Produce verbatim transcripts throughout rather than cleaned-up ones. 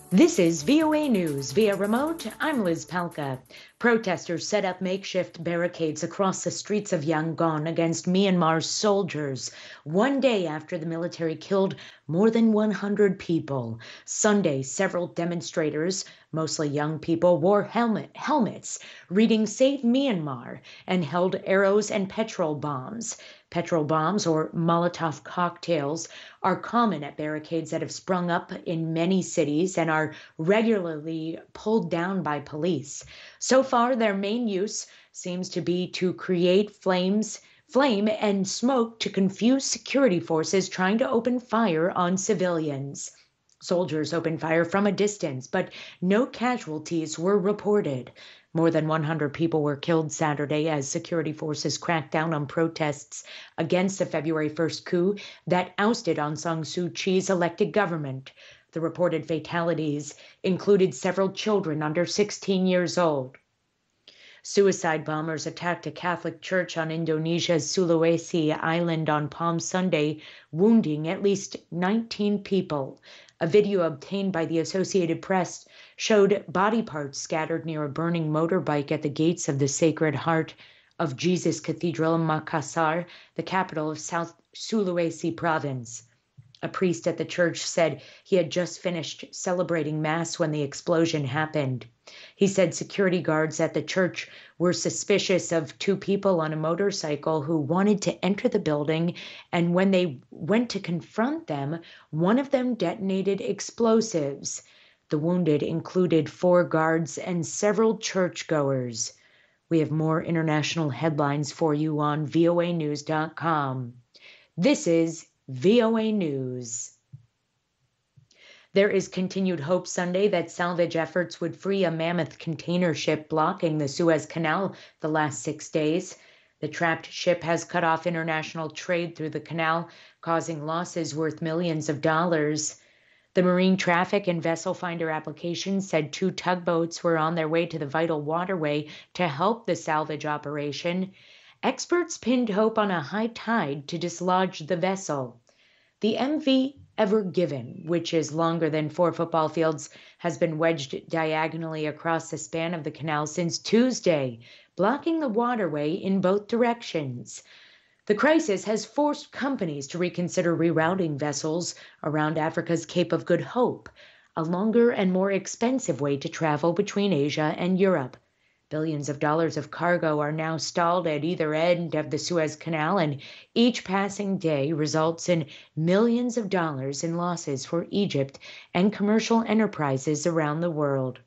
This is V O A News via remote. I'm Liz Palka. Protesters set up makeshift barricades across the streets of Yangon against Myanmar's soldiers, one day after the military killed more than one hundred people. Sunday, several demonstrators, mostly young people, wore helmet, helmets reading Save Myanmar and held arrows and petrol bombs. Petrol bombs, or Molotov cocktails, are common at barricades that have sprung up in many cities and are regularly pulled down by police. So far, their main use seems to be to create flames, flame and smoke to confuse security forces trying to open fire on civilians. Soldiers opened fire from a distance, but no casualties were reported. More than one hundred people were killed Saturday as security forces cracked down on protests against the February first coup that ousted Aung San Suu Kyi's elected government. The reported fatalities included several children under sixteen years old. Suicide bombers attacked a Catholic church on Indonesia's Sulawesi island on Palm Sunday, wounding at least nineteen people. A video obtained by the Associated Press showed body parts scattered near a burning motorbike at the gates of the Sacred Heart of Jesus Cathedral in Makassar, the capital of South Sulawesi province. A priest at the church said he had just finished celebrating Mass when the explosion happened. He said security guards at the church were suspicious of two people on a motorcycle who wanted to enter the building, and when they went to confront them, one of them detonated explosives. The wounded included four guards and several churchgoers. We have more international headlines for you on V O A news dot com. This is V O A News. There is continued hope Sunday that salvage efforts would free a mammoth container ship blocking the Suez Canal the last six days. The trapped ship has cut off international trade through the canal, causing losses worth millions of dollars. The Marine Traffic and Vessel Finder application said two tugboats were on their way to the vital waterway to help the salvage operation. Experts pinned hope on a high tide to dislodge the vessel. The M V Ever Given, which is longer than four football fields, has been wedged diagonally across the span of the canal since Tuesday, blocking the waterway in both directions. The crisis has forced companies to reconsider rerouting vessels around Africa's Cape of Good Hope, a longer and more expensive way to travel between Asia and Europe. Billions of dollars of cargo are now stalled at either end of the Suez Canal, and each passing day results in millions of dollars in losses for Egypt and commercial enterprises around the world.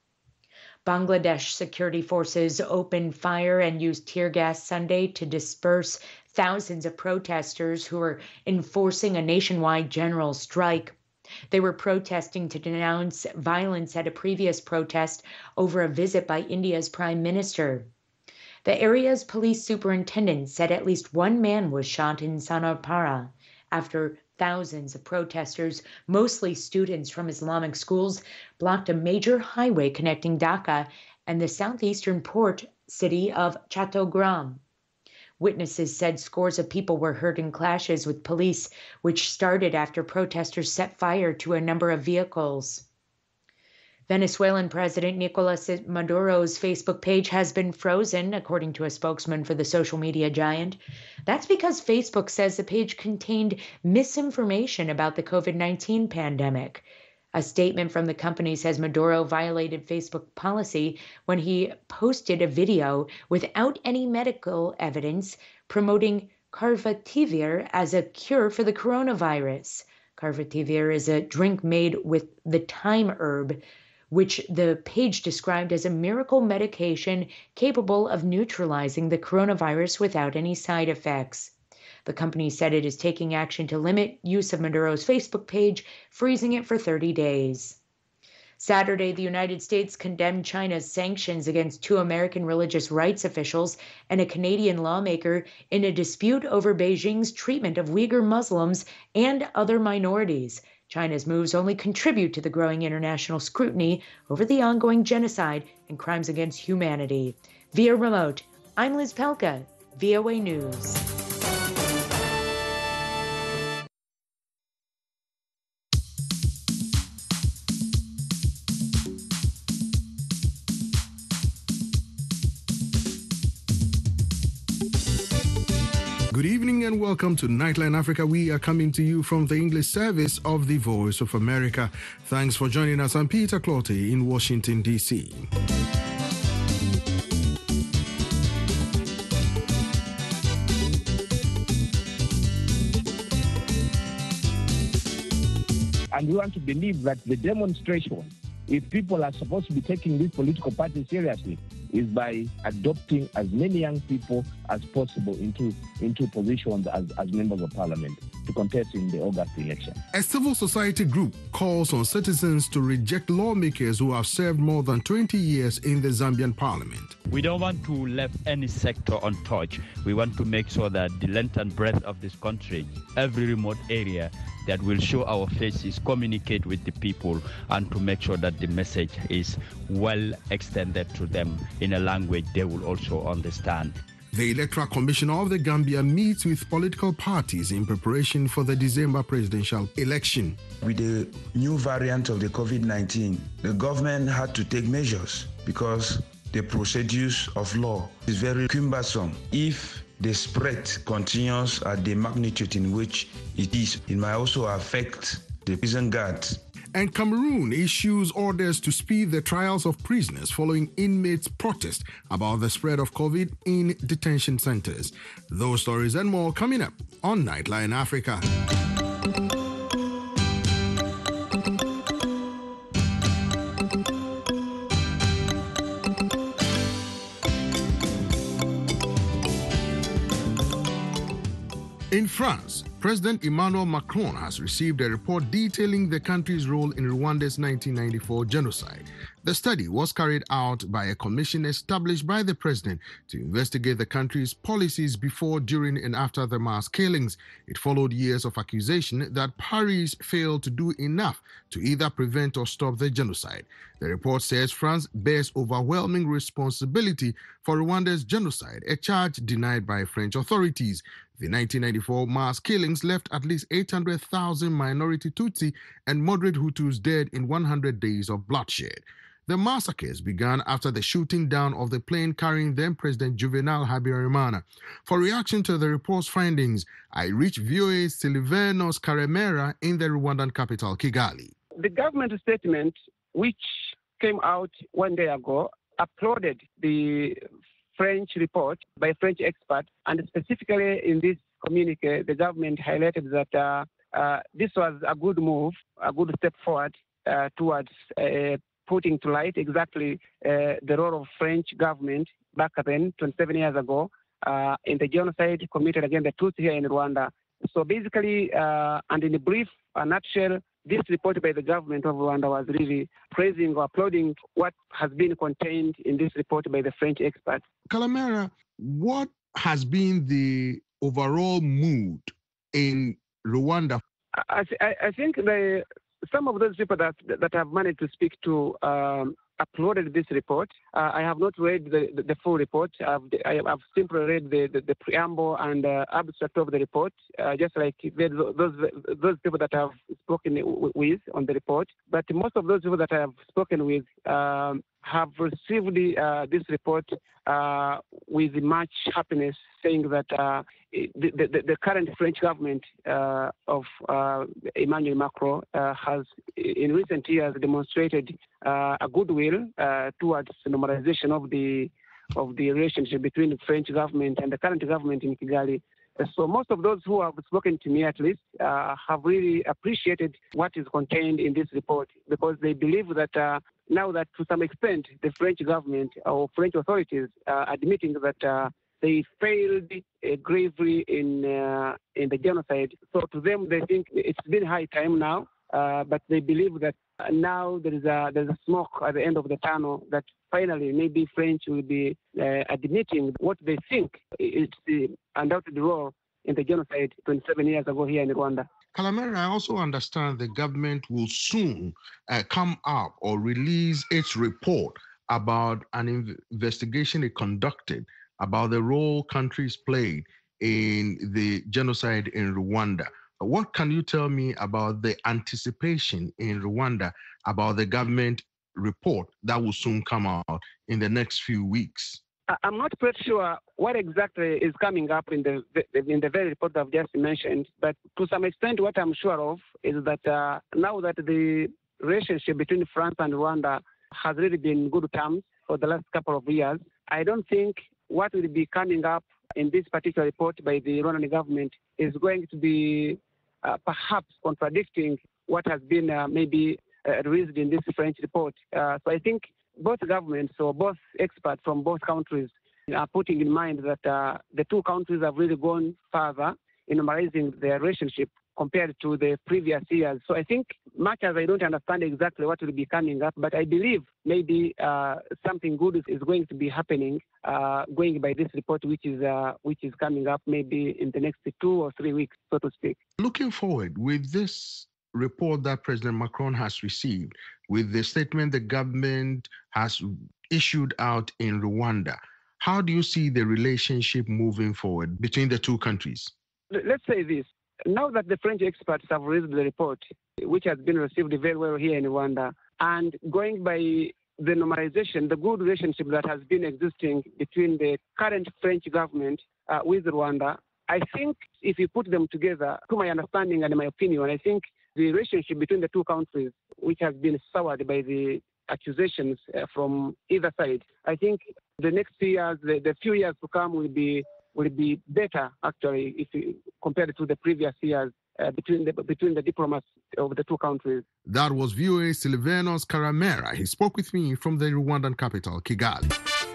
Bangladesh security forces opened fire and used tear gas Sunday to disperse thousands of protesters who are enforcing a nationwide general strike. They were protesting to denounce violence at a previous protest over a visit by India's prime minister. The area's police superintendent said at least one man was shot in Sanapara after thousands of protesters, mostly students from Islamic schools, blocked a major highway connecting Dhaka and the southeastern port city of Chattogram. Witnesses said scores of people were hurt in clashes with police, which started after protesters set fire to a number of vehicles. Venezuelan President Nicolas Maduro's Facebook page has been frozen, according to a spokesman for the social media giant. That's because Facebook says the page contained misinformation about the COVID nineteen pandemic. A statement from the company says Maduro violated Facebook policy when he posted a video without any medical evidence promoting Carfentanil as a cure for the coronavirus. Carfentanil is a drink made with the thyme herb, which the page described as a miracle medication capable of neutralizing the coronavirus without any side effects. The company said it is taking action to limit use of Maduro's Facebook page, freezing it for thirty days. Saturday, the United States condemned China's sanctions against two American religious rights officials and a Canadian lawmaker in a dispute over Beijing's treatment of Uyghur Muslims and other minorities. China's moves only contribute to the growing international scrutiny over the ongoing genocide and crimes against humanity. Via remote, I'm Liz Pelka, V O A News. Good evening and welcome to Nightline Africa. We are coming to you from the English service of the Voice of America. Thanks for joining us. I'm Peter Clottey in Washington, D C. And we want to believe that the demonstration, if people are supposed to be taking this political party seriously, is by adopting as many young people as possible into, into positions as, as members of parliament to contest in the August election. A civil society group calls on citizens to reject lawmakers who have served more than twenty years in the Zambian parliament. We don't want to leave any sector untouched. We want to make sure that the length and breadth of this country, every remote area, that will show our faces, communicate with the people, and to make sure that the message is well extended to them in a language they will also understand. The Electoral Commission of the Gambia meets with political parties in preparation for the December presidential election. With the new variant of the COVID nineteen, the government had to take measures because the procedures of law is very cumbersome. If the spread continues at the magnitude in which it is, it might also affect the prison guards. And Cameroon issues orders to speed the trials of prisoners following inmates' protest about the spread of COVID in detention centers. Those stories and more coming up on Nightline Africa. In France, President Emmanuel Macron has received a report detailing the country's role in Rwanda's nineteen ninety-four genocide. The study was carried out by a commission established by the president to investigate the country's policies before, during, and after the mass killings. It followed years of accusation that Paris failed to do enough to either prevent or stop the genocide. The report says France bears overwhelming responsibility for Rwanda's genocide, a charge denied by French authorities. The nineteen ninety-four mass killings left at least eight hundred thousand minority Tutsi and moderate Hutus dead in one hundred days of bloodshed. The massacres began after the shooting down of the plane carrying then President Juvenal Habyarimana. For reaction to the report's findings, I reached V O A's Silvanos Karemera in the Rwandan capital, Kigali. The government statement, which came out one day ago, applauded the French report by French experts, and specifically in this communique, the government highlighted that uh, uh, this was a good move, a good step forward uh, towards uh, putting to light exactly uh, the role of French government back then, twenty-seven years ago, uh, in the genocide committed against the Tutsi here in Rwanda. So basically, uh, and in a brief a nutshell, this report by the government of Rwanda was really praising or applauding what has been contained in this report by the French experts. Calamera, what has been the overall mood in Rwanda? I, I, I think the, some of those people that that have managed to speak to um, uploaded this report. Uh, I have not read the, the, the full report. I've, I, I've simply read the, the, the preamble and uh, abstract of the report, uh, just like those, those people that I've spoken with on the report. But most of those people that I have spoken with um, have received the, uh, this report uh, with much happiness, saying that uh, the, the, the current French government uh, of uh, Emmanuel Macron uh, has, in recent years, demonstrated uh, a goodwill uh, towards the normalization of the of the relationship between the French government and the current government in Kigali. So most of those who have spoken to me, at least, uh, have really appreciated what is contained in this report, because they believe that uh, now that to some extent the French government or French authorities are admitting that uh, they failed uh, gravely in uh, in the genocide. So to them, they think it's been high time now, uh, but they believe that now there is a there's a smoke at the end of the tunnel, that finally maybe French will be uh, admitting what they think is the undoubted role in the genocide twenty-seven years ago here in Rwanda. Calamera, I also understand the government will soon uh, come up or release its report about an investigation it conducted about the role countries played in the genocide in Rwanda. What can you tell me about the anticipation in Rwanda about the government report that will soon come out in the next few weeks? I'm not quite sure what exactly is coming up in the in the very report I've just mentioned, but to some extent, what I'm sure of is that uh, now that the relationship between France and Rwanda has really been good terms for the last couple of years, I don't think what will be coming up in this particular report by the Rwandan government is going to be uh, perhaps contradicting what has been uh, maybe uh, released in this French report. Uh, so I think both governments or both experts from both countries are putting in mind that uh, the two countries have really gone further in normalizing their relationship compared to the previous years. So I think, much as I don't understand exactly what will be coming up, but I believe maybe uh, something good is, is going to be happening, uh, going by this report, which is uh, which is coming up maybe in the next two or three weeks, so to speak. Looking forward, with this report that President Macron has received, with the statement the government has issued out in Rwanda, how do you see the relationship moving forward between the two countries? Let's say this. Now that the French experts have released the report, which has been received very well here in Rwanda, and going by the normalization, the good relationship that has been existing between the current French government uh, with Rwanda, I think if you put them together, to my understanding and my opinion, I think the relationship between the two countries, which has been soured by the accusations uh, from either side, I think the next few years, the, the few years to come will be will be better, actually, if you compare it to the previous years uh, between the between the diplomats of the two countries. That was V O A Silvanos Karamera. He spoke with me from the Rwandan capital, Kigali.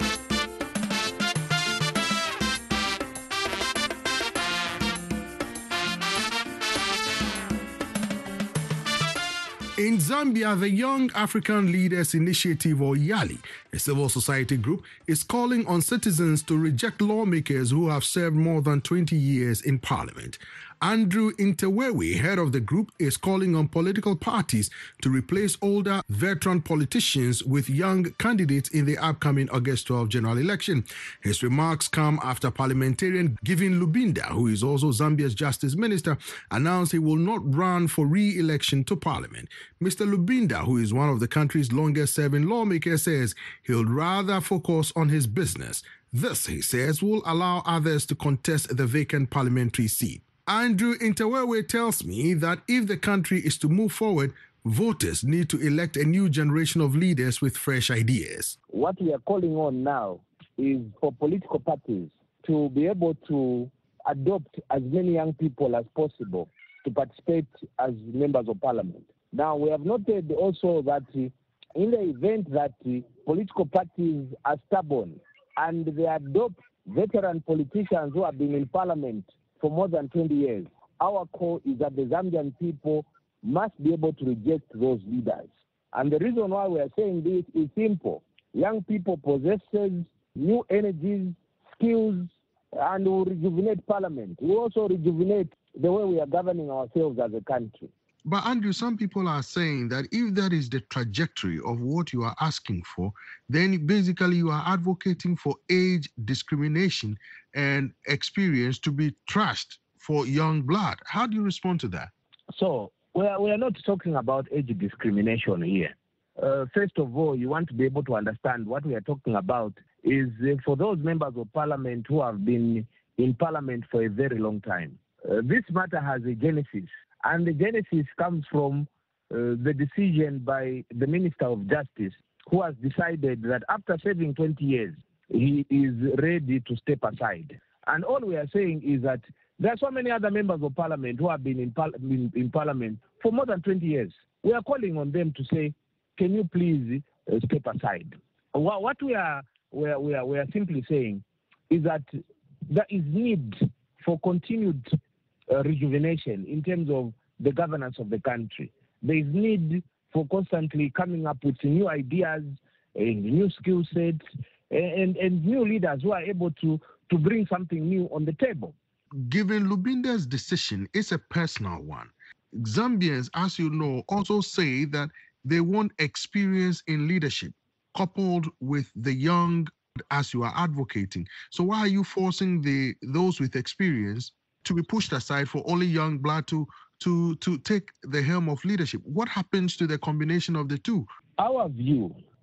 In Zambia, the Young African Leaders Initiative, or YALI, a civil society group, is calling on citizens to reject lawmakers who have served more than twenty years in parliament. Andrew Intewewe, head of the group, is calling on political parties to replace older veteran politicians with young candidates in the upcoming August twelfth general election. His remarks come after parliamentarian Given Lubinda, who is also Zambia's justice minister, announced he will not run for re-election to parliament. Mister Lubinda, who is one of the country's longest-serving lawmakers, says he'll rather focus on his business. This, he says, will allow others to contest the vacant parliamentary seat. Andrew Intewewe tells me that if the country is to move forward, voters need to elect a new generation of leaders with fresh ideas. What we are calling on now is for political parties to be able to adopt as many young people as possible to participate as members of parliament. Now, we have noted also that in the event that political parties are stubborn and they adopt veteran politicians who have been in parliament for more than twenty years, our call is that the Zambian people must be able to reject those leaders. And the reason why we are saying this is simple. Young people possess new energies, skills, and will rejuvenate parliament. We also rejuvenate the way we are governing ourselves as a country. But Andrew, some people are saying that if that is the trajectory of what you are asking for, then basically you are advocating for age discrimination and experience to be trashed for young blood. How do you respond to that? So we are, we are not talking about age discrimination here. Uh, first of all, you want to be able to understand what we are talking about is uh, for those members of parliament who have been in parliament for a very long time. Uh, this matter has a genesis. And the genesis comes from uh, the decision by the Minister of Justice, who has decided that after serving twenty years, he is ready to step aside. And all we are saying is that there are so many other members of parliament who have been in, par- in, in parliament for more than twenty years. We are calling on them to say, can you please uh, step aside? What we are, we are, we are, we are simply saying is that there is need for continued Uh, rejuvenation in terms of the governance of the country. There is need for constantly coming up with new ideas, and new skill sets, and, and new leaders who are able to, to bring something new on the table. Given Lubinda's decision is a personal one, Zambians, as you know, also say that they want experience in leadership coupled with the young as you are advocating. So why are you forcing the those with experience to be pushed aside for only young blood to to to take the helm of leadership? What happens to the combination of the two? Our view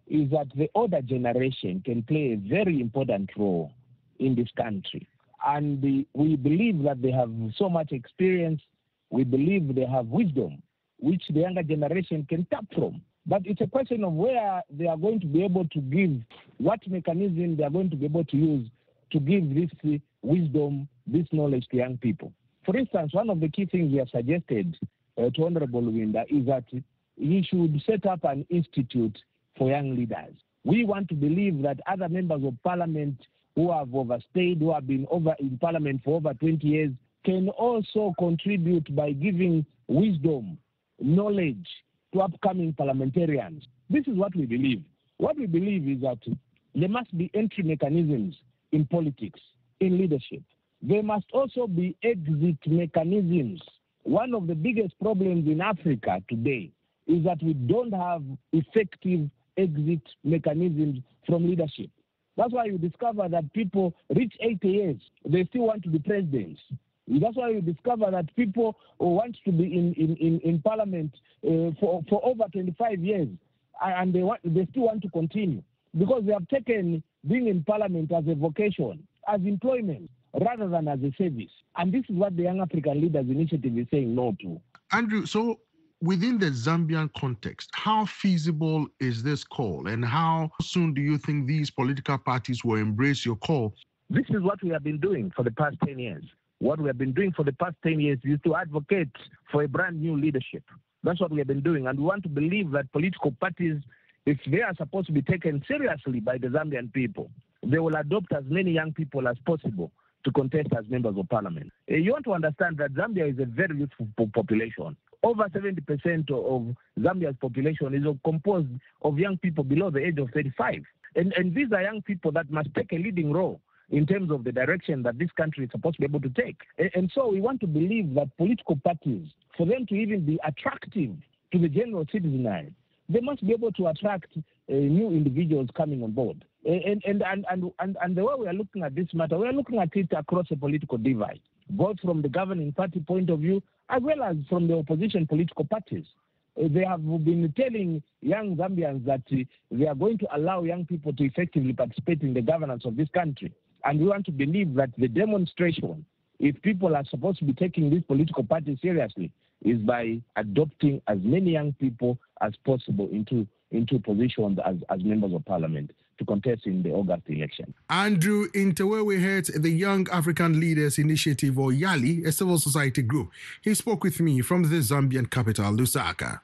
is that the older generation can play a very important role in this country. And the, we believe that they have so much experience. We believe they have wisdom, which the younger generation can tap from. But it's a question of where they are going to be able to give, what mechanism they are going to be able to use to give this uh, wisdom, this knowledge to young people. For instance, one of the key things we have suggested uh, to Honorable Winda is that he should set up an institute for young leaders. We want to believe that other members of parliament who have overstayed, who have been over in parliament for over twenty years, can also contribute by giving wisdom, knowledge to upcoming parliamentarians. This is what we believe. What we believe is that there must be entry mechanisms in politics, in leadership. There must also be exit mechanisms. One of the biggest problems in Africa today is that we don't have effective exit mechanisms from leadership. That's why you discover that people reach eighty years, they still want to be presidents. That's why you discover that people want to be in, in, in, in parliament uh, for, for over twenty-five years, and they, want, they still want to continue because they have taken being in parliament as a vocation, as employment, rather than as a service. And this is what the Young African Leaders Initiative is saying no to. Andrew, so within the Zambian context, how feasible is this call, and how soon do you think these political parties will embrace your call? This is what we have been doing for the past ten years. What we have been doing for the past ten years is to advocate for a brand new leadership. That's what we have been doing. And we want to believe that political parties, if they are supposed to be taken seriously by the Zambian people, they will adopt as many young people as possible to contest as members of parliament. You want to understand that Zambia is a very youthful population. Over seventy percent of Zambia's population is composed of young people below the age of thirty-five. And, and these are young people that must take a leading role in terms of the direction that this country is supposed to be able to take. And, and so we want to believe that political parties, for them to even be attractive to the general citizenry, they must be able to attract uh, new individuals coming on board. And, and, and, and, and, and the way we are looking at this matter, we are looking at it across a political divide, both from the governing party point of view, as well as from the opposition political parties. Uh, they have been telling young Zambians that uh, they are going to allow young people to effectively participate in the governance of this country. And we want to believe that the demonstration, if people are supposed to be taking these political parties seriously, is by adopting as many young people as possible into, into positions as, as members of parliament to contest in the August election. Andrew Ntewewe heads the Young African Leaders Initiative, or YALI, a civil society group. He spoke with me from the Zambian capital, Lusaka.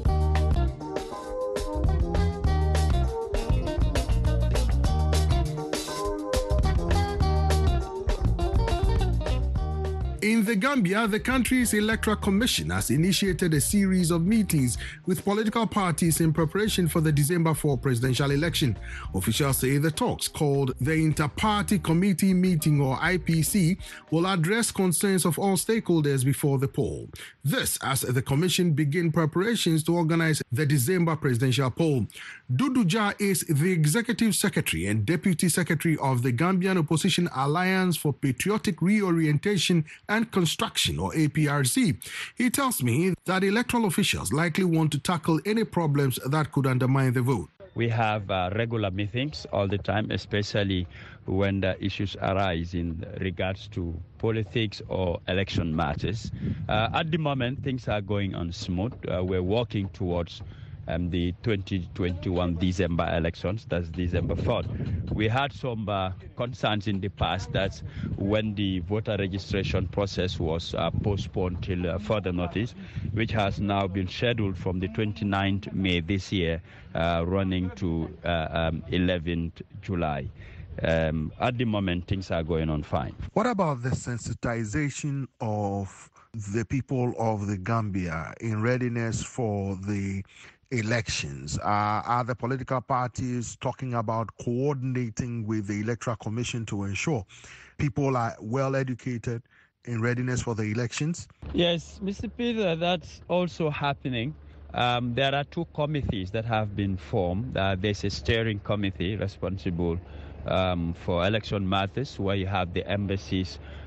In the Gambia, the country's Electoral Commission has initiated a series of meetings with political parties in preparation for the December fourth presidential election. Officials say the talks, called the Inter-Party Committee Meeting, or I P C, will address concerns of all stakeholders before the poll. This as the Commission begin preparations to organize the December presidential poll. Dudu Jah is the Executive Secretary and Deputy Secretary of the Gambian Opposition Alliance for Patriotic Reorientation and Construction, or A P R C. He tells me that electoral officials likely want to tackle any problems that could undermine the vote. We have uh, regular meetings all the time, especially when the issues arise in regards to politics or election matters. Uh, at the moment, things are going on smooth. Uh, we're working towards Um, the twenty twenty-one December elections, that's December fourth. We had some uh, concerns in the past that when the voter registration process was uh, postponed till uh, further notice, which has now been scheduled from the twenty-ninth of May this year, uh, running to uh, um, eleventh of July. Um, at the moment, things are going on fine. What about the sensitization of the people of the Gambia in readiness for the elections? Uh, are the political parties talking about coordinating with the Electoral Commission to ensure people are well educated in readiness for the elections? Yes, Mister Peter, that's also happening. Um, there are two committees that have been formed. Uh, there's a steering committee responsible um, for election matters, where you have the embassies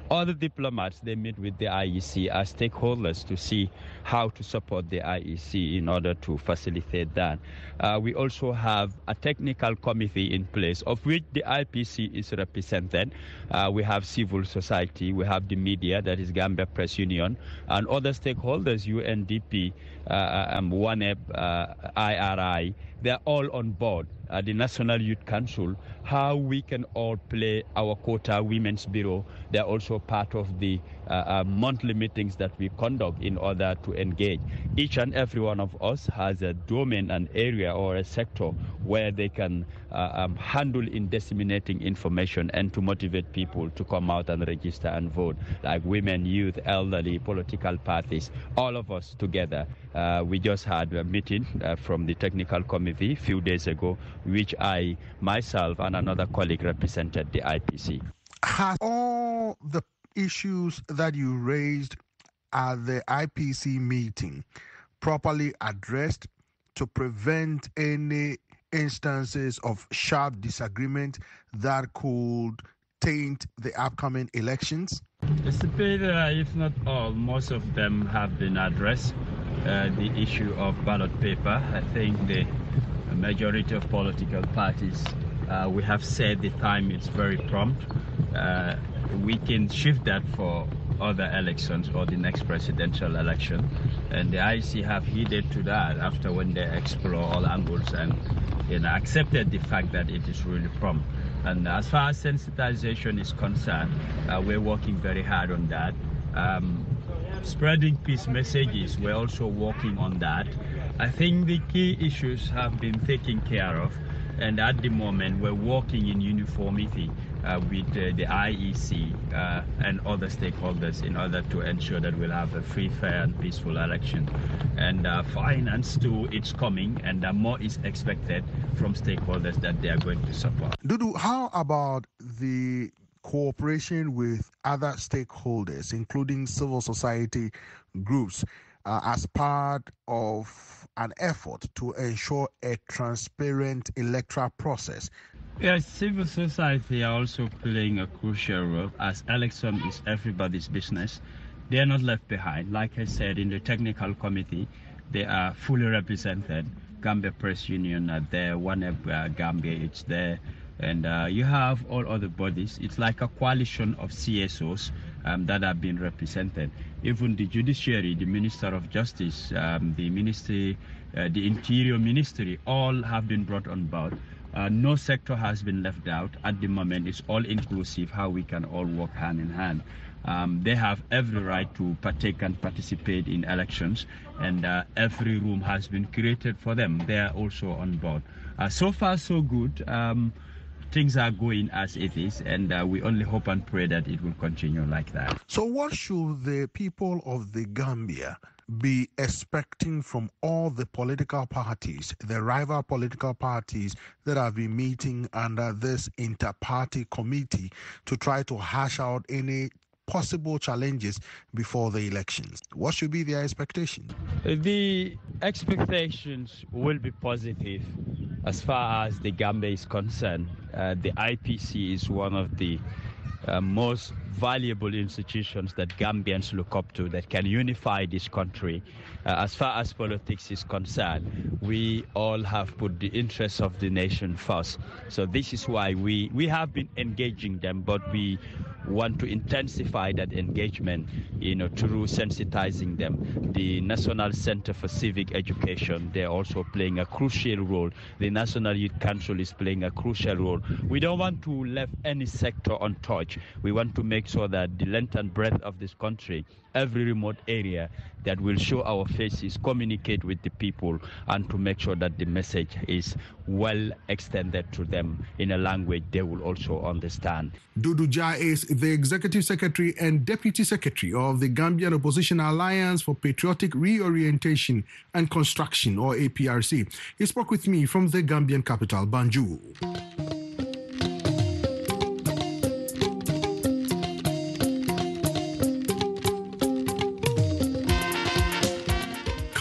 All the diplomats, they meet with the I E C as stakeholders to see how to support the I E C in order to facilitate that. Uh, we also have a technical committee in place of which the I P C is represented. Uh, we have civil society, we have the media, that is Gambia Press Union, and other stakeholders, U N D P, uh, um, WANEP, uh, I R I. They're all on board. Uh, the National Youth Council, how we can all play our quota Women's Bureau. They're also part of the uh, uh, monthly meetings that we conduct in order to engage. Each and every one of us has a domain, an area or a sector where they can uh, um, handle in disseminating information and to motivate people to come out and register and vote, like women, youth, elderly, political parties, all of us together. Uh, we just had a meeting uh, from the technical committee a few days ago, which I, myself, and another colleague represented the I P C. Has all the issues that you raised at the I P C meeting properly addressed to prevent any instances of sharp disagreement that could taint the upcoming elections? Mister Peter, if not all, most of them have been addressed. Uh, the issue of ballot paper, I think the majority of political parties, uh, we have said the time is very prompt. Uh, we can shift that for other elections or the next presidential election. And the I E C have heeded to that after when they explore all angles and you know, accepted the fact that it is really prompt. And as far as sensitization is concerned, uh, we're working very hard on that. Um, spreading peace messages, we're also working on that. I think the key issues have been taken care of, and at the moment we're working in uniformity uh, with uh, the I E C uh, and other stakeholders in order to ensure that we'll have a free, fair and peaceful election. And uh, finance too, it's coming, and uh, more is expected from stakeholders that they are going to support. Dudu, how about the cooperation with other stakeholders, including civil society groups, uh, as part of an effort to ensure a transparent electoral process? Yes, civil society are also playing a crucial role, as election is everybody's business. They are not left behind. Like I said, in the technical committee, they are fully represented. Gambia Press Union are there, WANEP uh, Gambia, it's there. And uh, you have all other bodies. It's like a coalition of C S Os um, that have been represented. Even the judiciary, the Minister of Justice, um, the Ministry, uh, the Interior Ministry, all have been brought on board. Uh, no sector has been left out. At the moment, it's all inclusive, how we can all work hand in hand. Um, they have every right to partake and participate in elections, and uh, every room has been created for them. They are also on board. Uh, so far, so good. Um, Things are going as it is, and uh, we only hope and pray that it will continue like that. So what should the people of the Gambia be expecting from all the political parties, the rival political parties that have been meeting under this inter-party committee to try to hash out any possible challenges before the elections? What should be their expectations? The expectations will be positive as far as the Gambia is concerned. Uh, the I P C is one of the uh, most valuable institutions that Gambians look up to that can unify this country. Uh, as far as politics is concerned, we all have put the interests of the nation first. So this is why we, we have been engaging them, but we want to intensify that engagement, you know, through sensitizing them. The National Center for Civic Education, they're also playing a crucial role. The National Youth Council is playing a crucial role. We don't want to leave any sector untouched. We want to make sure that the length and breadth of this country, every remote area, that will show our faces, communicate with the people, and to make sure that the message is well extended to them in a language they will also understand. Dudu Jah is the Executive Secretary and Deputy Secretary of the Gambian Opposition Alliance for Patriotic Reorientation and Construction, or A P R C. He spoke with me from the Gambian capital, Banjul. Cameroonian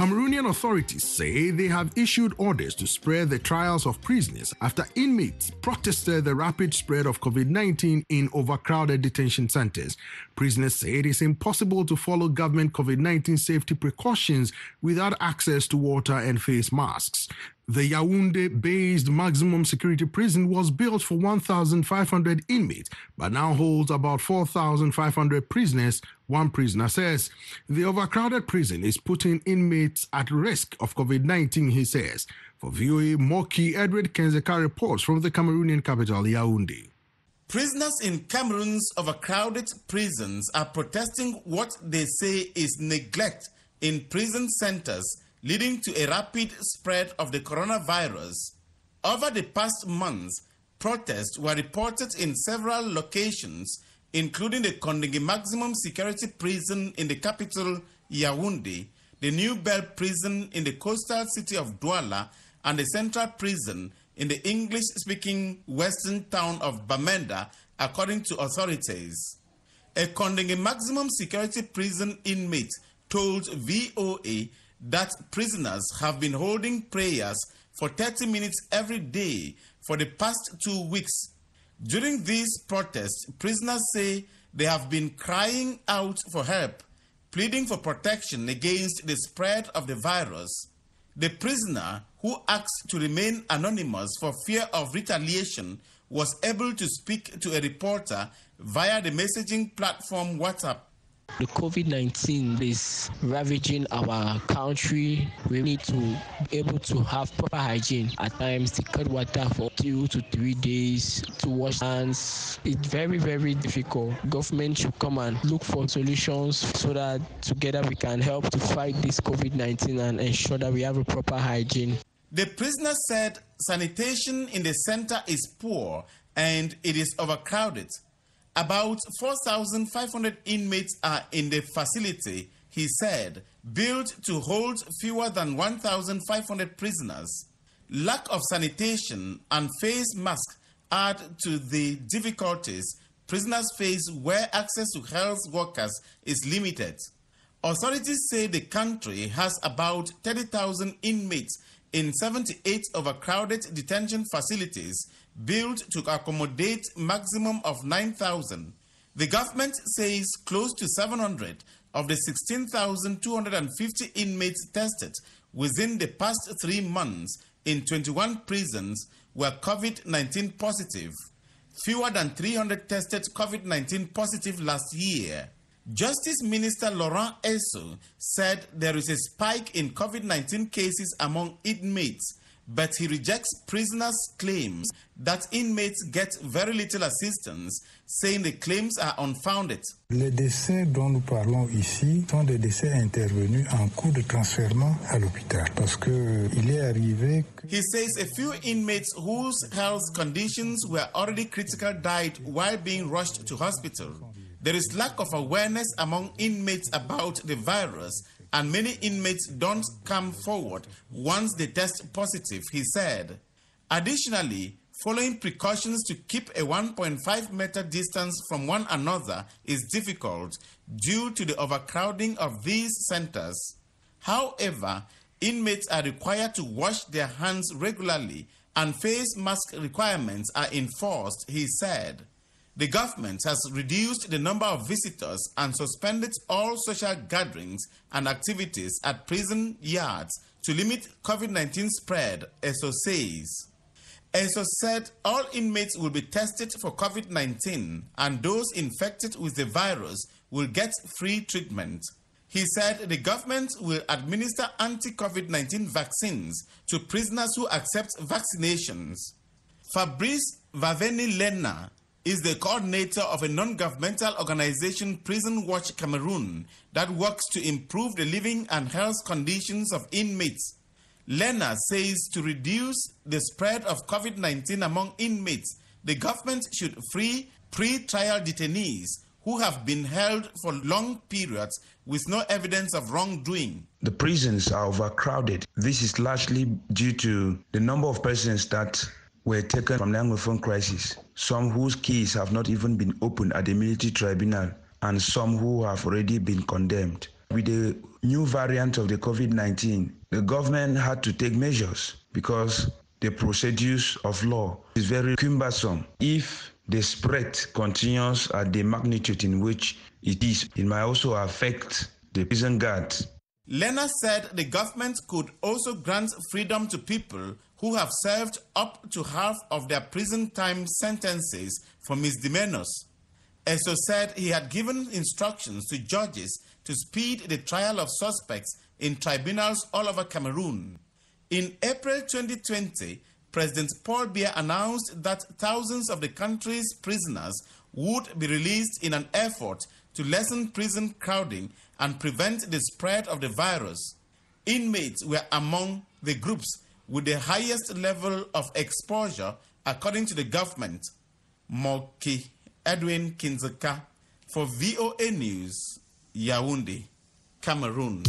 Cameroonian authorities say they have issued orders to spare the trials of prisoners after inmates protested the rapid spread of COVID nineteen in overcrowded detention centers. Prisoners say it is impossible to follow government COVID nineteen safety precautions without access to water and face masks. The Yaoundé-based maximum security prison was built for one thousand five hundred inmates, but now holds about four thousand five hundred prisoners, one prisoner says. The overcrowded prison is putting inmates at risk of COVID nineteen, he says. For V O A, Moki Edward Kenzeka reports from the Cameroonian capital, Yaoundé. Prisoners in Cameroon's overcrowded prisons are protesting what they say is neglect in prison centers, leading to a rapid spread of the coronavirus. Over the past months, protests were reported in several locations, including the Kondengui Maximum Security Prison in the capital, Yaoundé, the New Bell Prison in the coastal city of Douala, and the Central Prison in the English-speaking western town of Bamenda, according to authorities. A Kondengui Maximum Security Prison inmate told V O A that prisoners have been holding prayers for thirty minutes every day for the past two weeks. During these protests, prisoners say they have been crying out for help, pleading for protection against the spread of the virus. The prisoner, who asked to remain anonymous for fear of retaliation, was able to speak to a reporter via the messaging platform WhatsApp. The COVID nineteen is ravaging our country. We need to be able to have proper hygiene. At times, to cut water for two to three days, to wash hands. It's very, very difficult. Government should come and look for solutions so that together we can help to fight this COVID nineteen and ensure that we have a proper hygiene. The prisoner said sanitation in the center is poor and it is overcrowded. About four thousand five hundred inmates are in the facility, he said, built to hold fewer than one thousand five hundred prisoners. Lack of sanitation and face masks add to the difficulties prisoners face where access to health workers is limited. Authorities say the country has about thirty thousand inmates in seventy-eight overcrowded detention facilities built to accommodate maximum of nine thousand. The government says close to seven hundred of the sixteen thousand two hundred fifty inmates tested within the past three months in twenty-one prisons were COVID nineteen positive. Fewer than three hundred tested COVID nineteen positive last year. Justice Minister Laurent Esso said there is a spike in COVID nineteen cases among inmates, but he rejects prisoners' claims that inmates get very little assistance, saying the claims are unfounded. Les décès dont nous parlons ici sont des décès intervenus en cours de transfèrement à l'hôpital parce que il est arrivé. He says a few inmates whose health conditions were already critical died while being rushed to hospital. There is lack of awareness among inmates about the virus, and many inmates don't come forward once they test positive, he said. Additionally, following precautions to keep a one point five meter distance from one another is difficult due to the overcrowding of these centers. However, inmates are required to wash their hands regularly and face mask requirements are enforced, he said. The government has reduced the number of visitors and suspended all social gatherings and activities at prison yards to limit COVID nineteen spread, Esso says. Esso said all inmates will be tested for COVID nineteen and those infected with the virus will get free treatment. He said the government will administer anti-COVID nineteen vaccines to prisoners who accept vaccinations. Fabrice Vaveni-Lena is the coordinator of a non-governmental organization, Prison Watch Cameroon, that works to improve the living and health conditions of inmates. Lena says to reduce the spread of COVID nineteen among inmates, the government should free pre-trial detainees who have been held for long periods with no evidence of wrongdoing. The prisons are overcrowded. This is largely due to the number of persons that were taken from the Anglophone crisis, some whose keys have not even been opened at the military tribunal, and some who have already been condemned. With the new variant of the COVID nineteen, the government had to take measures because the procedures of law is very cumbersome. If the spread continues at the magnitude in which it is, it might also affect the prison guards. Lena said the government could also grant freedom to people who have served up to half of their prison time sentences for misdemeanors. Esso said he had given instructions to judges to speed the trial of suspects in tribunals all over Cameroon. In April twenty twenty, President Paul Biya announced that thousands of the country's prisoners would be released in an effort to lessen prison crowding and prevent the spread of the virus. Inmates were among the groups with the highest level of exposure, according to the government. Moki Edwin Kinzeka for V O A News, Yaoundé, Cameroon.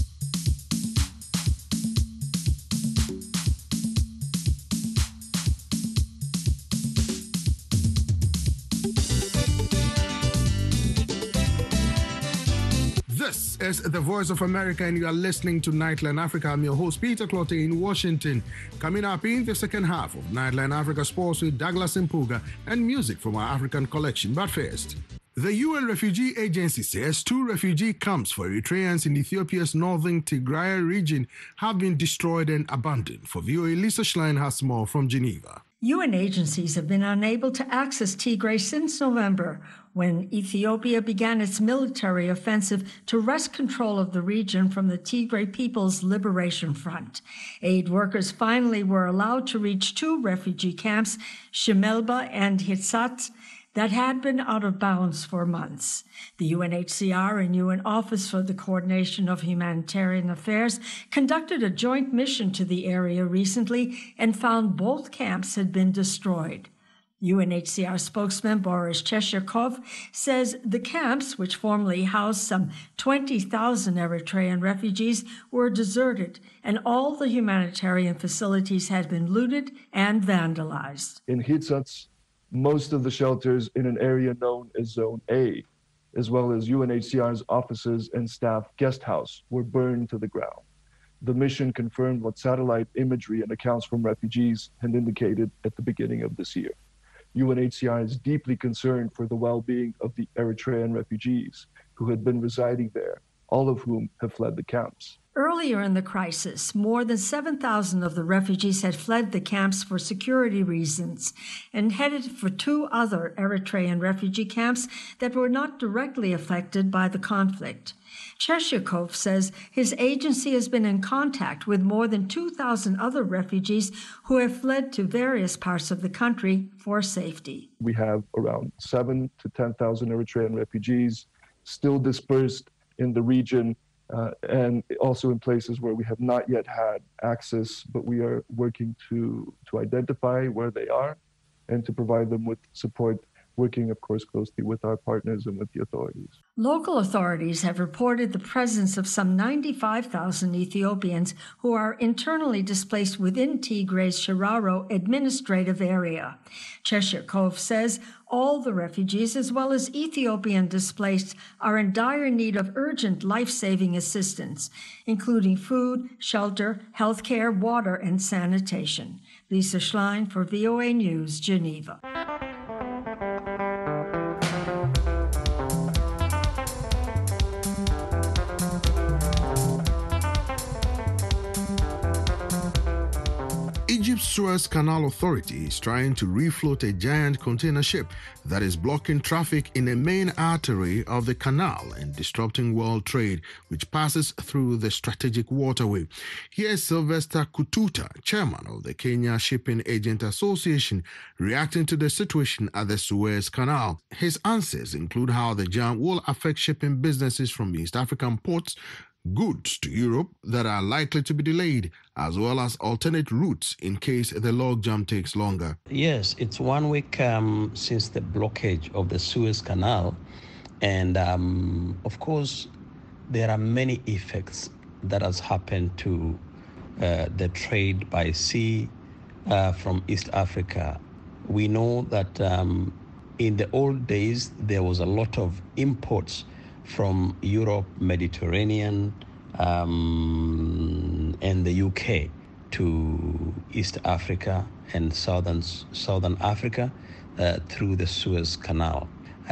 This is the Voice of America, and you are listening to Nightline Africa. I'm your host, Peter Clotte, in Washington. Coming up in the second half of Nightline Africa Sports with Douglas Mpuga and music from our African collection. But first, the U N Refugee Agency says two refugee camps for Eritreans in Ethiopia's northern Tigray region have been destroyed and abandoned. For V O A, Lisa Schlein has more from Geneva. U N agencies have been unable to access Tigray since November, when Ethiopia began its military offensive to wrest control of the region from the Tigray People's Liberation Front. Aid workers finally were allowed to reach two refugee camps, Shemelba and Hitsat, that had been out of bounds for months. The U N H C R and U N Office for the Coordination of Humanitarian Affairs conducted a joint mission to the area recently and found both camps had been destroyed. U N H C R spokesman Boris Cheshirkov says the camps, which formerly housed some twenty thousand Eritrean refugees, were deserted, and all the humanitarian facilities had been looted and vandalized. In Hitsats, most of the shelters in an area known as Zone A, as well as U N H C R's offices and staff guest house, were burned to the ground. The mission confirmed what satellite imagery and accounts from refugees had indicated at the beginning of this year. U N H C R is deeply concerned for the well-being of the Eritrean refugees who had been residing there, all of whom have fled the camps. Earlier in the crisis, more than seven thousand of the refugees had fled the camps for security reasons and headed for two other Eritrean refugee camps that were not directly affected by the conflict. Cheshirkov says his agency has been in contact with more than two thousand other refugees who have fled to various parts of the country for safety. We have around seven to ten thousand Eritrean refugees still dispersed in the region, uh, and also in places where we have not yet had access, but we are working to, to identify where they are and to provide them with support, working, of course, closely with our partners and with the authorities. Local authorities have reported the presence of some ninety-five thousand Ethiopians who are internally displaced within Tigray's Shiraro administrative area. Cheshirkov says all the refugees, as well as Ethiopian displaced, are in dire need of urgent life-saving assistance, including food, shelter, health care, water, and sanitation. Lisa Schlein for V O A News, Geneva. Egypt's Suez Canal Authority is trying to refloat a giant container ship that is blocking traffic in a main artery of the canal and disrupting world trade, which passes through the strategic waterway. Here's Sylvester Kututa, chairman of the Kenya Shipping Agent Association, reacting to the situation at the Suez Canal. His answers include how the jam will affect shipping businesses from East African ports, goods to Europe that are likely to be delayed, as well as alternate routes in case the logjam takes longer. Yes, it's one week um, since the blockage of the Suez Canal. And um, of course, there are many effects that has happened to uh, the trade by sea uh, from East Africa. We know that um, in the old days, there was a lot of imports from Europe, Mediterranean, um, and the U K to East Africa and Southern, Southern Africa uh, through the Suez Canal.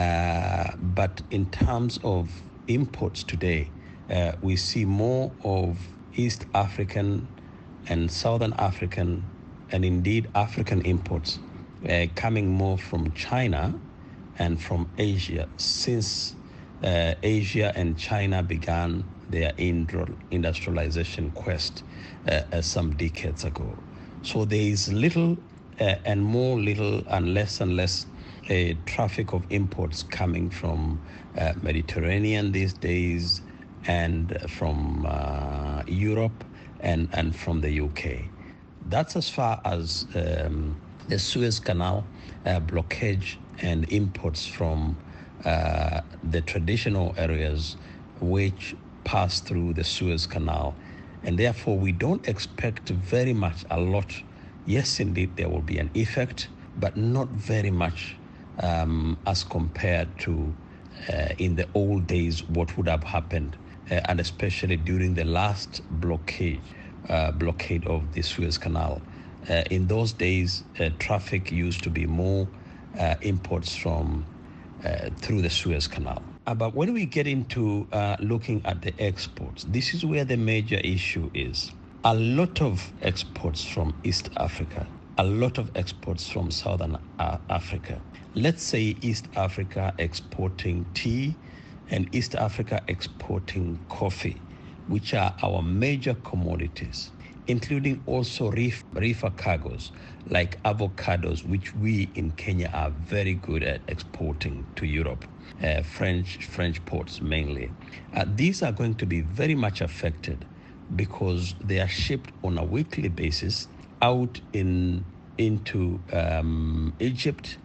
Uh, but in terms of imports today, uh, we see more of East African and Southern African and indeed African imports uh, coming more from China and from Asia since uh, Asia and China began their industrialization quest uh, uh, some decades ago. So there is little uh, and more little and less and less a traffic of imports coming from uh, Mediterranean these days and from uh, Europe and, and from the U K. That's as far as um, the Suez Canal uh, blockage and imports from uh, the traditional areas which pass through the Suez Canal. And therefore, we don't expect very much, a lot. Yes, indeed, there will be an effect, but not very much um, as compared to uh, in the old days what would have happened, uh, and especially during the last blockade, uh, blockade of the Suez Canal. Uh, in those days, uh, traffic used to be more uh, imports from uh, through the Suez Canal. Uh, but when we get into uh, looking at the exports, this is where the major issue is. A lot of exports from East Africa, a lot of exports from Southern uh, Africa. Let's say East Africa exporting tea and East Africa exporting coffee, which are our major commodities, including also reef, reefer cargoes like avocados, which we in Kenya are very good at exporting to Europe, uh, French, French ports mainly. Uh, these are going to be very much affected because they are shipped on a weekly basis out in into um, Egypt,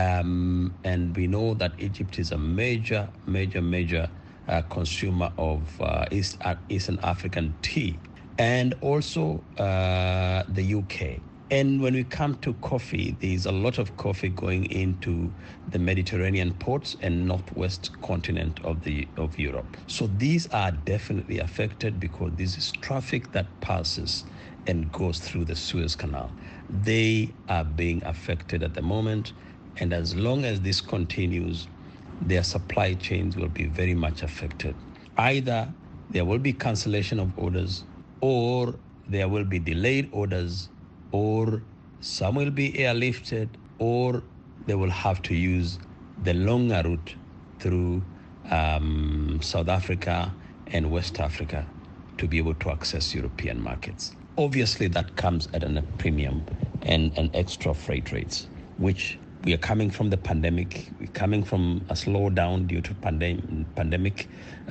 um, and we know that Egypt is a major, major, major uh, consumer of uh, East uh, Eastern African tea, and also uh, the U K. And when we come to coffee, there's a lot of coffee going into the Mediterranean ports and northwest continent of the of Europe. So these are definitely affected because this is traffic that passes and goes through the Suez Canal. They are being affected at the moment, and as long as this continues, their supply chains will be very much affected. Either there will be cancellation of orders, or there will be delayed orders, or some will be airlifted, or they will have to use the longer route through um, South Africa and West Africa to be able to access European markets. Obviously, that comes at a premium and, and extra freight rates, which we are coming from the pandemic, we're coming from a slowdown due to pandem- pandemic,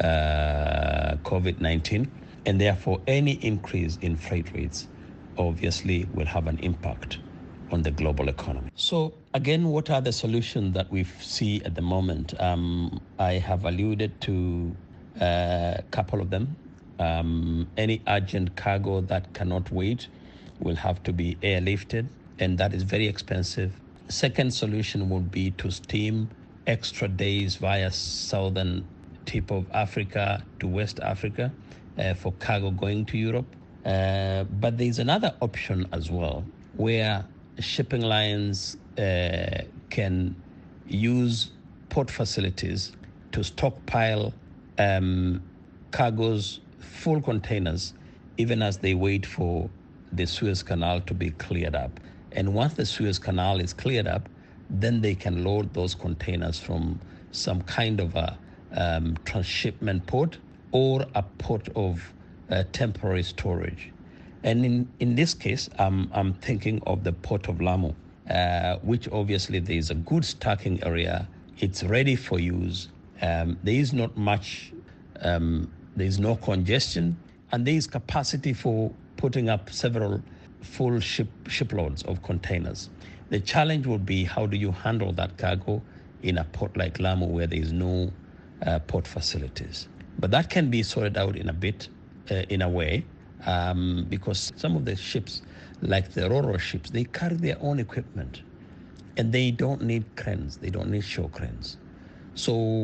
uh, COVID nineteen, and therefore any increase in freight rates obviously will have an impact on the global economy. So again, what are the solutions that we see at the moment? Um, I have alluded to a couple of them. Um, any urgent cargo that cannot wait will have to be airlifted, and that is very expensive. Second solution would be to steam extra days via southern tip of Africa to West Africa uh, for cargo going to Europe. Uh, but there's another option as well, where shipping lines uh, can use port facilities to stockpile um, cargoes, full containers, even as they wait for the Suez Canal to be cleared up. And once the Suez Canal is cleared up, then they can load those containers from some kind of a um, transshipment port or a port of uh, temporary storage. And in, in this case, um, I'm thinking of the Port of Lamu, uh, which obviously there is a good stacking area. It's ready for use. Um, there is not much, um, there is no congestion, and there is capacity for putting up several full ship shiploads of containers. The challenge would be, how do you handle that cargo in a port like Lamu where there is no uh, port facilities? But that can be sorted out in a bit, uh, in a way, um, because some of the ships, like the Ro-Ro ships, they carry their own equipment, and they don't need cranes, they don't need show cranes. So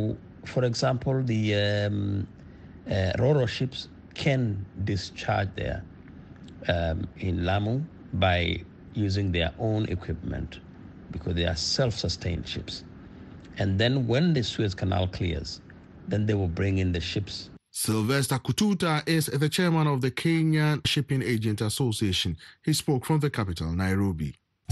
for example, the um, uh, Ro-Ro ships can discharge there um, in Lamu by using their own equipment because they are self-sustained ships. And then when the Suez Canal clears, then they will bring in the ships. Sylvester Kututa is the chairman of the Kenyan Shipping Agent Association. He spoke from the capital, Nairobi.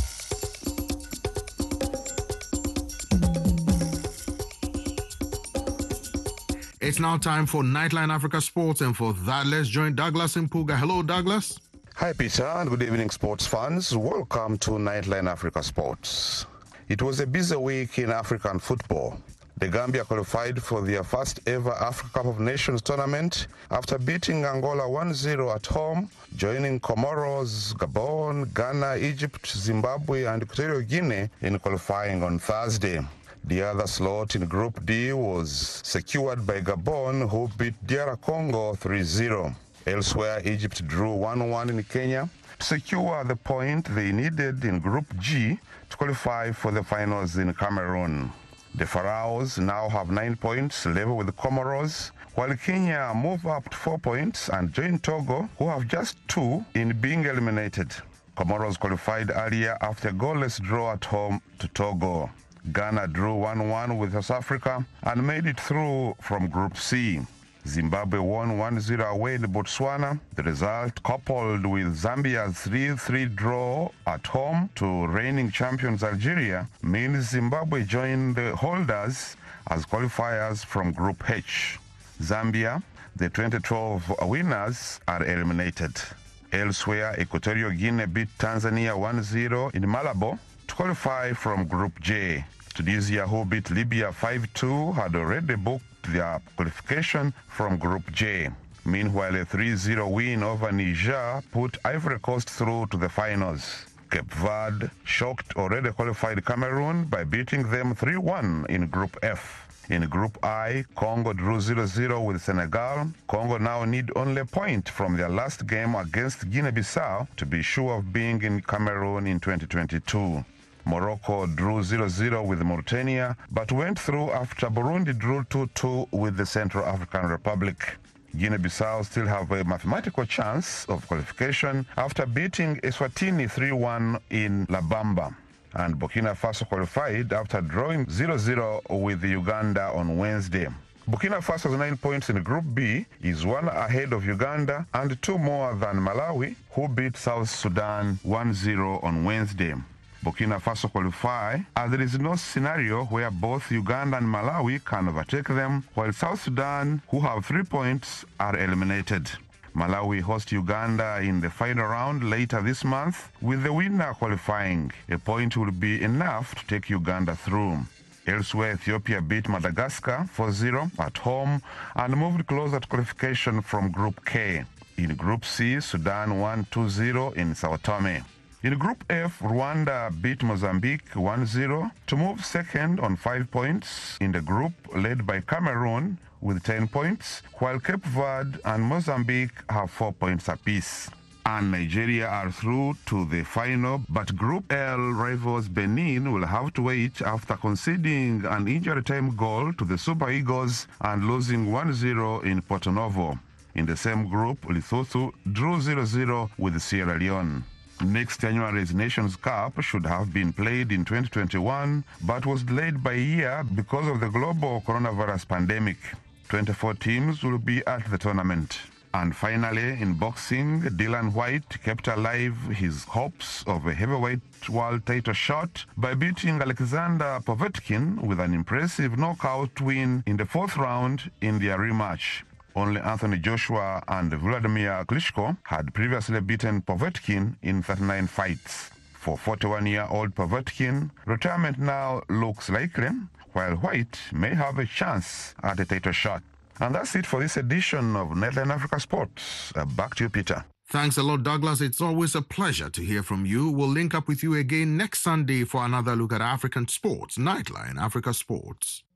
It's now time for Nightline Africa Sports, and for that, let's join Douglas Mpuga. Hello, Douglas. Hi, Peter, and good evening, sports fans. Welcome to Nightline Africa Sports. It was a busy week in African football. The Gambia qualified for their first ever Africa Cup of Nations tournament after beating Angola one zero at home, joining Comoros, Gabon, Ghana, Egypt, Zimbabwe, and Equatorial Guinea in qualifying on Thursday. The other slot in Group D was secured by Gabon, who beat D R Congo three zero. Elsewhere, Egypt drew one one in Kenya to secure the point they needed in Group G to qualify for the finals in Cameroon. The Pharaohs now have nine points, level with the Comoros, while Kenya move up to four points and join Togo, who have just two, in being eliminated. Comoros qualified earlier after a goalless draw at home to Togo. Ghana drew one one with South Africa and made it through from Group C. Zimbabwe won one zero away in Botswana. The result, coupled with Zambia's three three draw at home to reigning champions Algeria, means Zimbabwe joined the holders as qualifiers from Group H. Zambia, the twenty twelve winners, are eliminated. Elsewhere, Equatorial Guinea beat Tanzania one zero in Malabo to qualify from Group J. Tunisia, who beat Libya five two, had already booked their qualification from Group J. Meanwhile, a three zero win over Niger put Ivory Coast through to the finals. Cape Verde shocked already qualified Cameroon by beating them three one in Group F. In Group I, Congo drew zero zero with Senegal. Congo now need only a point from their last game against Guinea-Bissau to be sure of being in Cameroon in twenty twenty-two. Morocco drew zero zero with Mauritania, but went through after Burundi drew two two with the Central African Republic. Guinea-Bissau still have a mathematical chance of qualification after beating Eswatini three one in La Bamba. And Burkina Faso qualified after drawing zero zero with Uganda on Wednesday. Burkina Faso's nine points in Group B is one ahead of Uganda and two more than Malawi, who beat South Sudan one zero on Wednesday. Burkina Faso qualify as there is no scenario where both Uganda and Malawi can overtake them, while South Sudan, who have three points, are eliminated. Malawi host Uganda in the final round later this month, with the winner qualifying. A point will be enough to take Uganda through. Elsewhere, Ethiopia beat Madagascar four zero at home and moved closer to qualification from Group K. In Group C, Sudan won two zero in Sao Tome. In Group F, Rwanda beat Mozambique one zero to move second on five points in the group led by Cameroon with ten points, while Cape Verde and Mozambique have four points apiece. And Nigeria are through to the final, but Group L rivals Benin will have to wait after conceding an injury time goal to the Super Eagles and losing one zero in Porto Novo. In the same group, Lesotho drew zero zero with Sierra Leone. Next January's Nations Cup should have been played in twenty twenty-one, but was delayed by a year because of the global coronavirus pandemic. twenty-four teams will be at the tournament. And finally, in boxing, Dylan White kept alive his hopes of a heavyweight world title shot by beating Alexander Povetkin with an impressive knockout win in the fourth round in their rematch. Only Anthony Joshua and Vladimir Klitschko had previously beaten Povetkin in thirty-nine fights. For forty-one-year-old Povetkin, retirement now looks likely, while White may have a chance at a title shot. And that's it for this edition of Nightline Africa Sports. Uh, back to you, Peter. Thanks a lot, Douglas. It's always a pleasure to hear from you. We'll link up with you again next Sunday for another look at African sports. Nightline Africa Sports.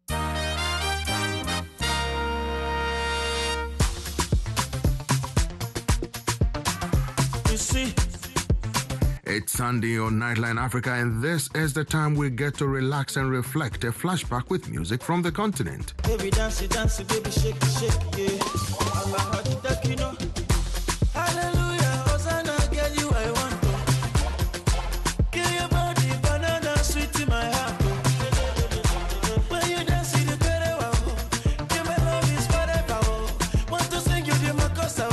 It's Sunday on Nightline Africa, and this is the time we get to relax and reflect. A flashback with music from the continent. Baby, dance, dance, baby, shake, shake, yeah. Hallelujah, Hosanna, girl, you I want to. Give your body banana sweet in my heart. When you dance, you better wow. Give my love is forever. Want to sing you the Makosa.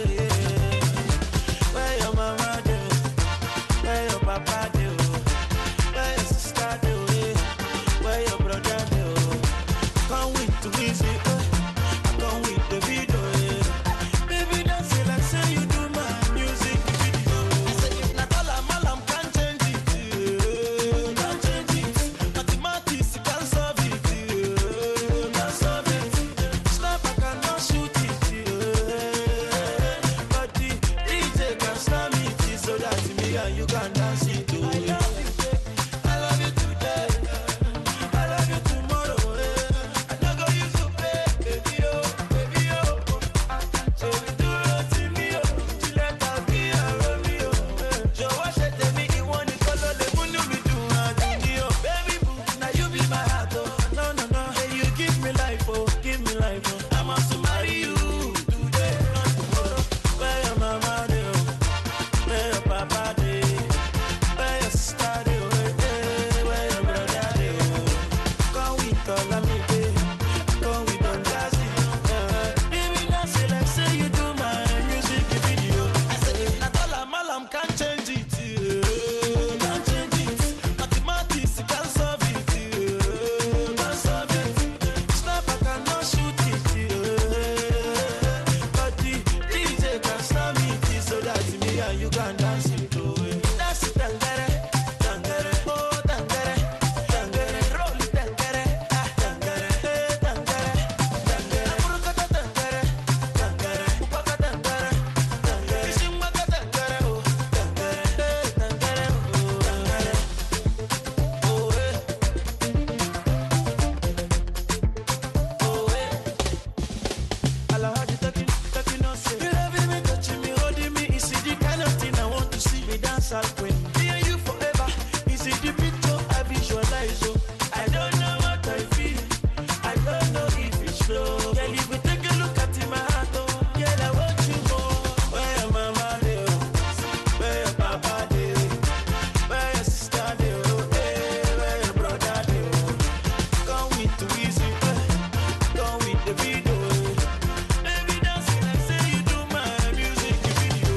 Where your mama do? Where your papa do? Where your sister do? Where your brother do? Can't wait to easy. I can't wait the video. Baby, dance it like say you do my music video. I say if not all I'm all I'm can't change it. Can't change it. Mathematics can't solve it. Can't solve it. Snap I cannot shoot it. But the D J can slam it so that me and you can dance it too. I love you, I love you today. I love you tomorrow. I don't go use to play, baby oh, baby oh. So we do it to me oh, till let us be a Romeo. So what should they me? You want it color, they won't do me do nothing oh. Baby boo, now you be my heart oh. No no no, hey you give me life oh, give me life oh. I must marry you today, not tomorrow. Where your mama do? Where your papa do? Where your sister do? Where your brother do? Come with all of me, babe. Come with all jazzy. Baby, dance it like say you do my music video. I say if not all I'm all I'm can't change it. Can't change it. Mathematics can't solve it. Can't solve it. Snap I cannot shoot it. But the D J can slam it so that me and you can dance it too. Dance it, tangere, tangere, oh tangere, tangere, roll it, tangere, ah tangere, eh tangere, tangere, apurukata tangere, tangere, upaka tangere, tangere, kishimaka tangere, oh tangere, eh tangere, oh tangere, oh eh, oh eh. Alahadi taki taki no say. You loving me, touching me, holding me. Is it the kind of thing I want to see? Me dance all queen. Me and you forever. Is it the picture I visualize? Oh, I don't know what I feel. I don't know if it's slow. Girl, if we take a look at my heart, oh, girl, I want you more. Where your mama do? Where your papa do? Where your sister do? Hey, where your brother do? Come with the easy, come with the video. Baby, dance it like say you do my music video.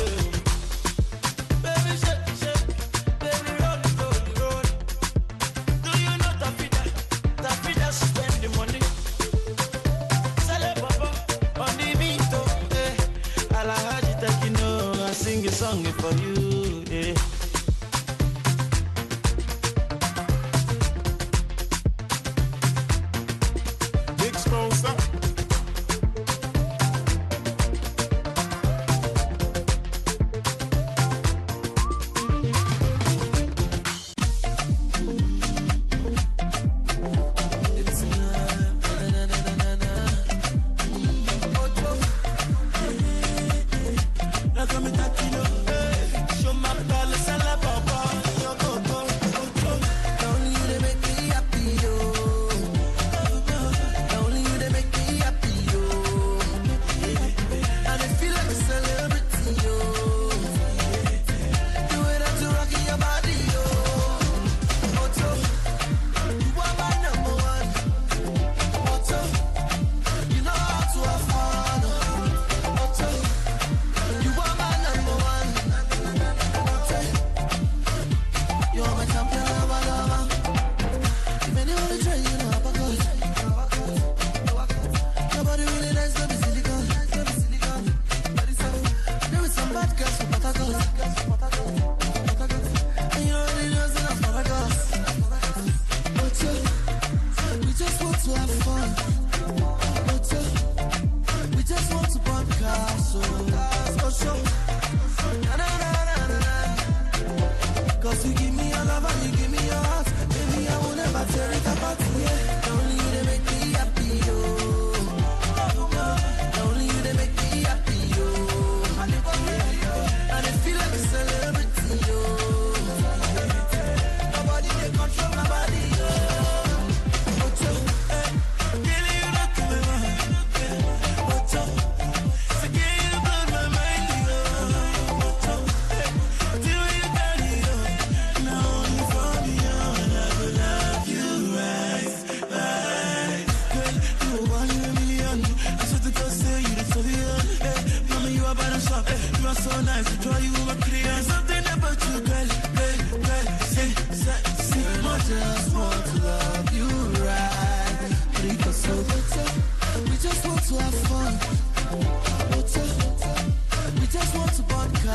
Baby, shake, shake. Baby, roll it, roll it, roll it. Do you know Tafida? Tafida spend the money. Sell it, papa, on the beat, oh, eh. Alahadi Takino, I sing a song for you, eh. Big sponsor. It's love, na na na na na. Now come and take it, oh, eh. Show my palace.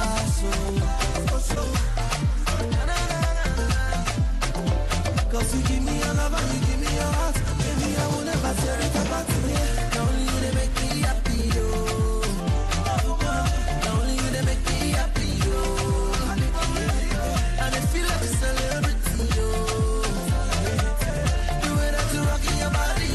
pass, oh. Cause you give me your love and you give me your heart. Baby, I will never tear it apart. Yeah. Not only you they make me happy, oh. Not only you they make me happy, oh. And I feel like a celebrity, oh. The way that you rocking your body,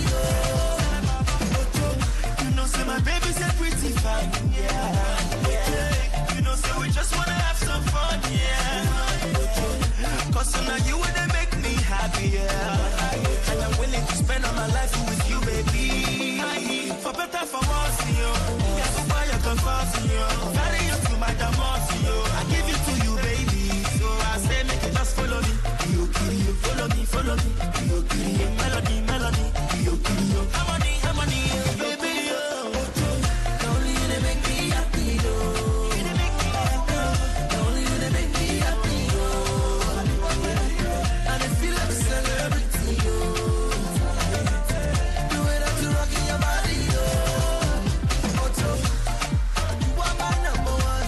oh. You know, say my baby's a pretty fine, yeah. Yeah. You know, say we just wanna have some fun, yeah. Cause now you would make me happy, yeah. And I'm willing to spend all my life with you, baby. For better, for worse, yo. Yeah, so far you can fast, yo. Carry you to my divorce, yo. I give it to you, baby. So I say, make it just follow me. Yo, yo, follow me, follow me. Yo, yo, melody, melody. Yo, yo, harmony, harmony, baby, yo. Not only you they make me happy, yo. Not only you they make me happy, yo. And I feel like a celebrity, yo. The way that you rocking your body, yo. Ocho, you are my number one.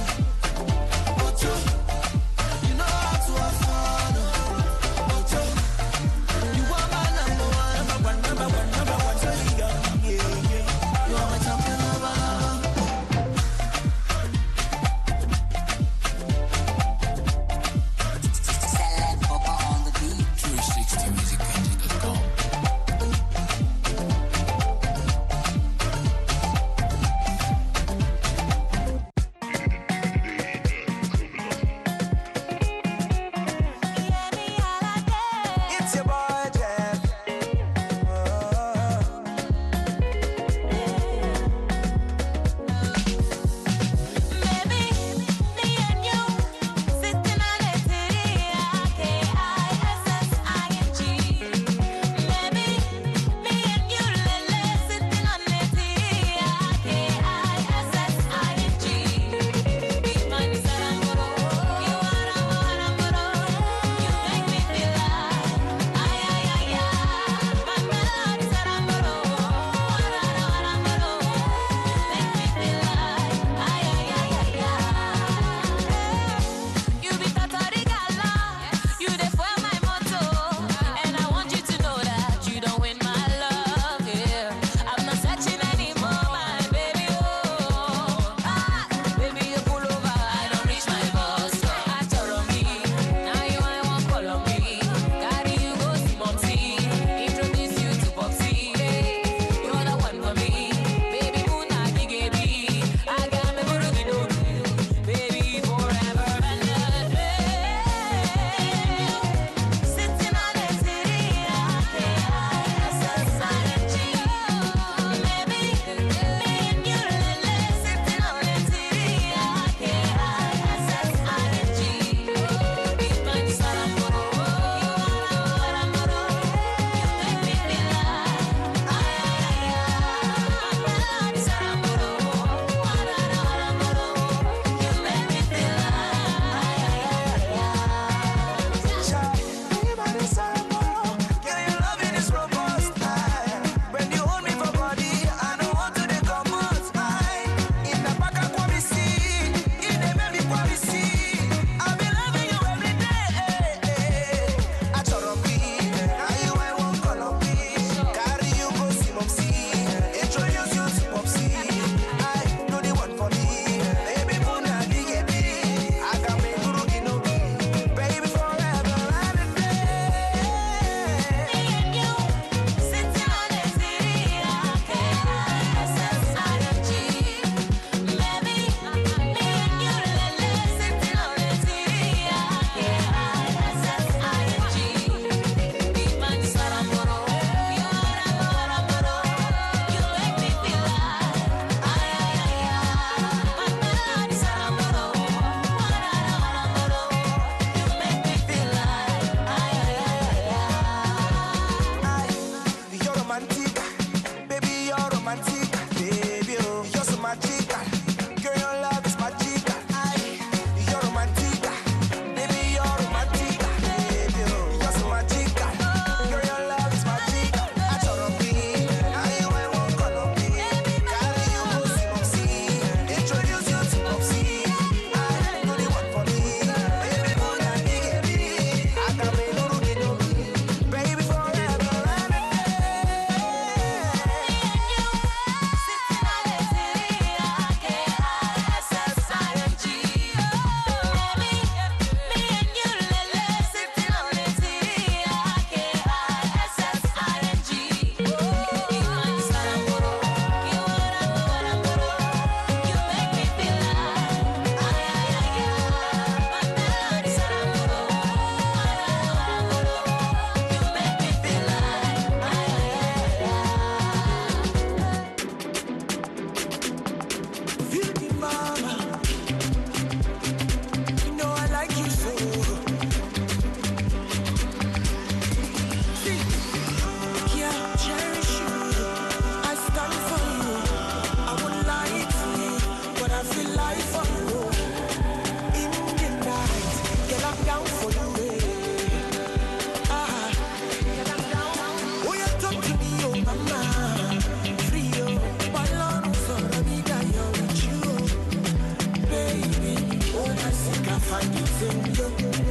in you.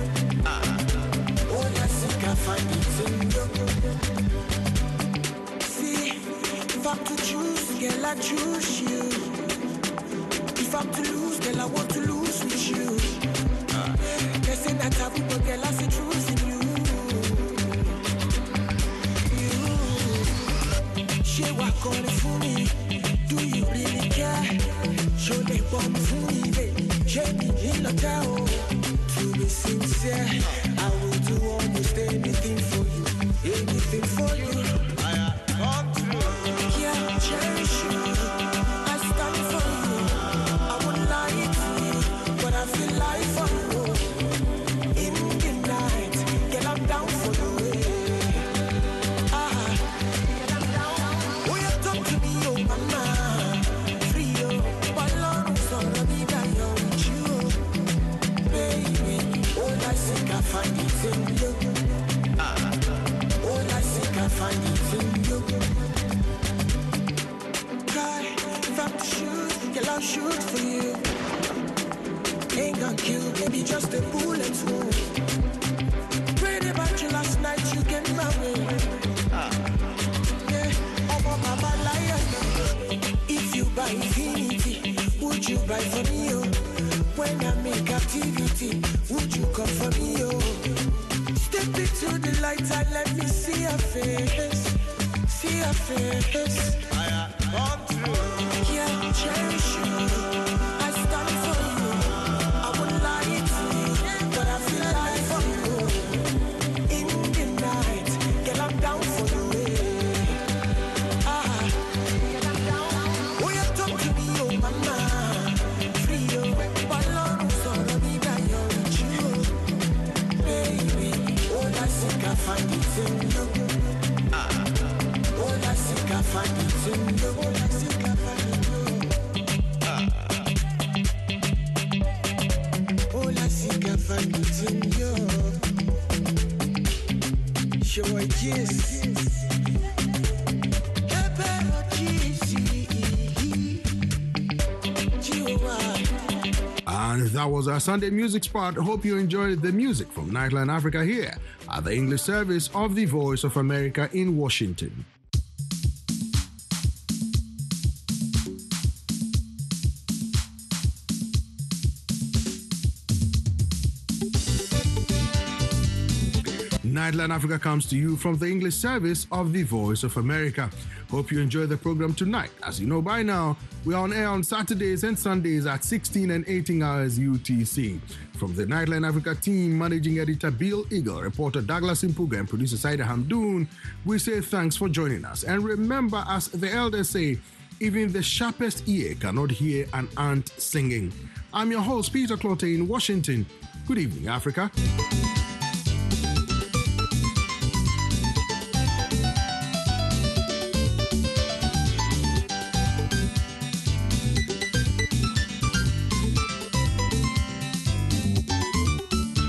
Oh, yes, I can find it in you. See, if I'm to choose, girl, I choose you. If I'm to lose, girl, I want to lose with you. They say that I will, but girl, I see truth in you. You, she walk on it for me. Do you really care? Show me bomb for me, baby. Jamie in the town. To be sincere, I will do almost anything for you. Anything for you. I am true. Yeah, cherish you. I stand for you. I won't lie to you, but I feel like for you. In the night, girl, I'm down for you. Ah, oh, you talk to me, oh mama. Free, oh, but Lord, I'm sorry, that you're with you, baby. All I seek, I find it in you. Ah, all I seek, I find it in you. God, if I'm to shoot, girl, I'll shoot for you. Ain't gonna kill, baby, just a bullet wound. Prayed about you last night, you get my way. Ah, yeah, I'm a mama lion. If you buy infinity, would you buy for me, oh? When I make activity, would you come for me, oh? Step into the light and let me see your face. See your face. I am true. Yeah, cherish you. I stand for you. I won't lie to you, but I feel like for you. In the night, girl, I'm down for you. Ah, oh, you talk to me, oh mama. Free, oh, but Lord, I'm sorry, that you're with you, baby. All I seek, I find it in you. Ah, all I seek, I find it in you. All I seek, I find it in you. Ah, all I seek, I find it in you. Show a kiss. And that was our Sunday music spot. Hope you enjoyed the music from Nightline Africa here at the English service of the Voice of America in Washington. Nightline Africa comes to you from the English service of the Voice of America. Hope you enjoy the program tonight. As you know by now, we are on air on Saturdays and Sundays at sixteen and eighteen hours U T C. From the Nightline Africa team, Managing Editor Bill Eagle, reporter Douglas Impuga, and producer Saida Hamdoon, we say thanks for joining us. And remember, as the elders say, even the sharpest ear cannot hear an ant singing. I'm your host, Peter Clotte in Washington. Good evening, Africa.